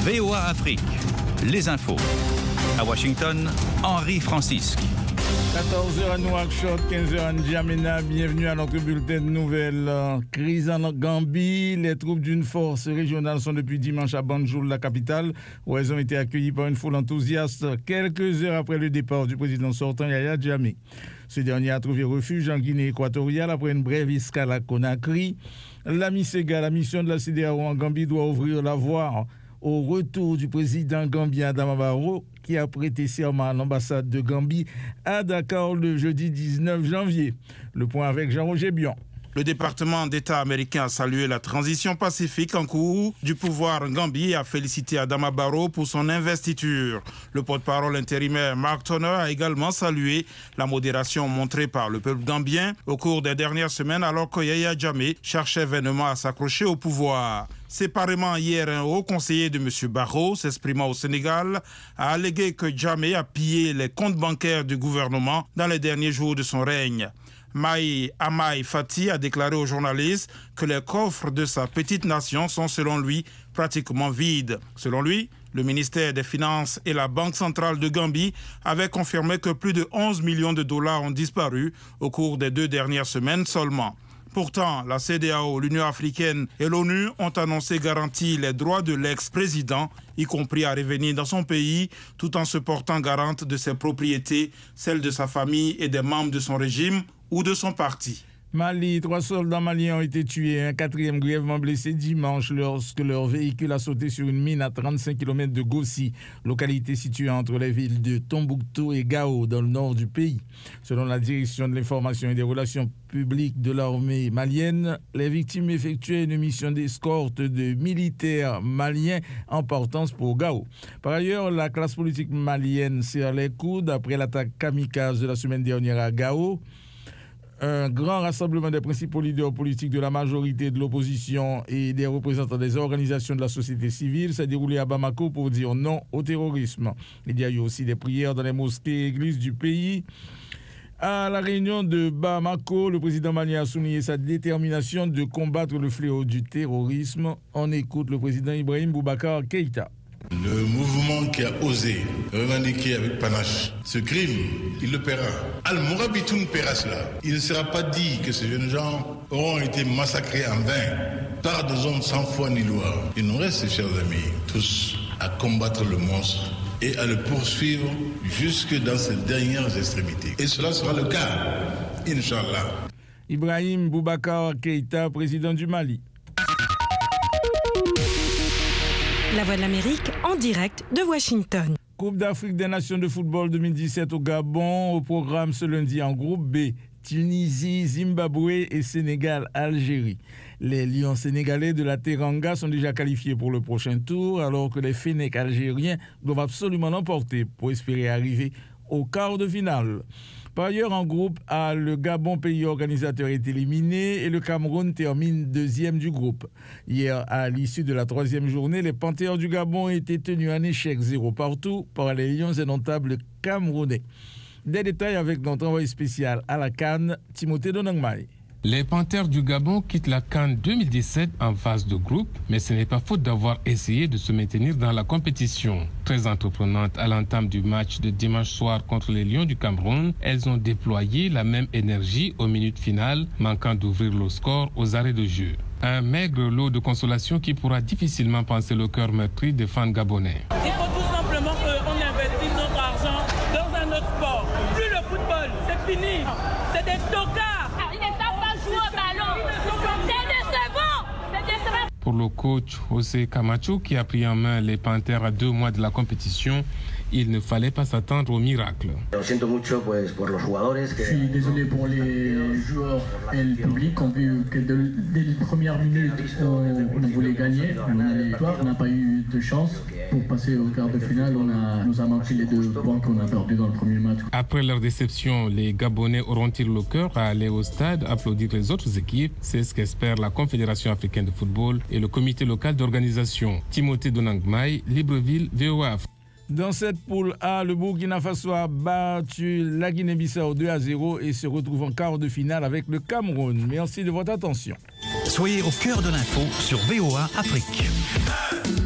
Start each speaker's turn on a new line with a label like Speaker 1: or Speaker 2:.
Speaker 1: VOA Afrique, les infos. À Washington, Henri Francisque.
Speaker 2: 14h à Nouakchott, 15h à N'Djamena. Bienvenue à notre bulletin de nouvelles. Crise en Gambie. Les troupes d'une force régionale sont depuis dimanche à Banjul, la capitale, où elles ont été accueillies par une foule enthousiaste quelques heures après le départ du président sortant Yaya Jammeh. Ce dernier a trouvé refuge en Guinée équatoriale après une brève escale à Conakry. La mission de la CEDEAO en Gambie doit ouvrir la voie au retour du président gambien Adama Barrow, qui a prêté serment à l'ambassade de Gambie à Dakar le jeudi 19 janvier. Le point avec Jean-Roger Bion.
Speaker 3: Le département d'État américain a salué la transition pacifique en cours du pouvoir en Gambie et a félicité Adama Barrow pour son investiture. Le porte-parole intérimaire Mark Turner a également salué la modération montrée par le peuple gambien au cours des dernières semaines alors que Yaya Jammeh cherchait vainement à s'accrocher au pouvoir. Séparément hier, un haut conseiller de M. Barrow, s'exprimant au Sénégal, a allégué que Jammeh a pillé les comptes bancaires du gouvernement dans les derniers jours de son règne. Mai Amai Fati a déclaré aux journalistes que les coffres de sa petite nation sont, selon lui, pratiquement vides. Selon lui, le ministère des Finances et la Banque centrale de Gambie avaient confirmé que plus de 11 millions de dollars ont disparu au cours des 2 dernières semaines seulement. Pourtant, la CEDEAO, l'Union africaine et l'ONU ont annoncé garantir les droits de l'ex-président, y compris à revenir dans son pays, tout en se portant garante de ses propriétés, celles de sa famille et des membres de son régime ou de son parti.
Speaker 2: Mali, 3 soldats maliens ont été tués, un 4e grièvement blessé dimanche lorsque leur véhicule a sauté sur une mine à 35 km de Gossi, localité située entre les villes de Tombouctou et Gao, dans le nord du pays. Selon la direction de l'information et des relations publiques de l'armée malienne, les victimes effectuaient une mission d'escorte de militaires maliens en partance pour Gao. Par ailleurs, la classe politique malienne serre les coudes après l'attaque kamikaze de la semaine dernière à Gao. Un grand rassemblement des principaux leaders politiques de la majorité de l'opposition et des représentants des organisations de la société civile s'est déroulé à Bamako pour dire non au terrorisme. Il y a eu aussi des prières dans les mosquées et églises du pays. À la réunion de Bamako, le président malien a souligné sa détermination de combattre le fléau du terrorisme. On écoute le président Ibrahim Boubacar Keïta.
Speaker 4: Le mouvement qui a osé revendiquer avec panache ce crime, il le paiera. Al-Mourabitoun paiera cela. Il ne sera pas dit que ces jeunes gens auront été massacrés en vain par des hommes sans foi ni loi. Il nous reste, chers amis, tous à combattre le monstre et à le poursuivre jusque dans ses dernières extrémités. Et cela sera le cas, Inch'Allah.
Speaker 2: Ibrahim Boubacar Keïta, président du Mali.
Speaker 5: La Voix de l'Amérique en direct de Washington.
Speaker 2: Coupe d'Afrique des Nations de football 2017 au Gabon. Au programme ce lundi en groupe B, Tunisie, Zimbabwe et Sénégal, Algérie. Les Lions sénégalais de la Teranga sont déjà qualifiés pour le prochain tour, alors que les Fennecs algériens doivent absolument l'emporter pour espérer arriver au quart de finale. Par ailleurs, en groupe A, le Gabon, pays organisateur, est éliminé et le Cameroun termine 2e du groupe. Hier, à l'issue de la 3e journée, les Panthères du Gabon étaient tenus en échec 0 partout par les Lions indomptables camerounais. Des détails avec notre envoyé spécial à la CAN, Timothée Donangmaï.
Speaker 6: Les Panthères du Gabon quittent la CAN 2017 en phase de groupe, mais ce n'est pas faute d'avoir essayé de se maintenir dans la compétition. Très entreprenantes à l'entame du match de dimanche soir contre les Lions du Cameroun, elles ont déployé la même énergie aux minutes finales, manquant d'ouvrir le score aux arrêts de jeu. Un maigre lot de consolation qui pourra difficilement panser le cœur meurtri des fans gabonais.
Speaker 7: Il faut tout simplement qu'on investisse notre argent dans un autre sport. Plus le football, c'est fini. C'est des tocards.
Speaker 6: Pour le coach José Camacho, qui a pris en main les Panthères à 2 mois de la compétition, il ne fallait pas s'attendre au miracle.
Speaker 8: Je suis désolé pour les joueurs et le public qui ont vu que dès les premières minutes, on voulait gagner. On n'a pas eu de chance. Pour passer au quart de finale, nous a manqué les 2 points qu'on a perdus dans le premier match.
Speaker 6: Après leur déception, les Gabonais auront-ils le cœur à aller au stade, applaudir les autres équipes? C'est ce qu'espère la Confédération africaine de football et le comité local d'organisation. Timothée Donangmaï, Libreville, VOA.
Speaker 2: Dans cette poule A, le Burkina Faso a battu la Guinée-Bissau 2-0 et se retrouve en quart de finale avec le Cameroun. Merci de votre attention.
Speaker 1: Soyez au cœur de l'info sur VOA Afrique.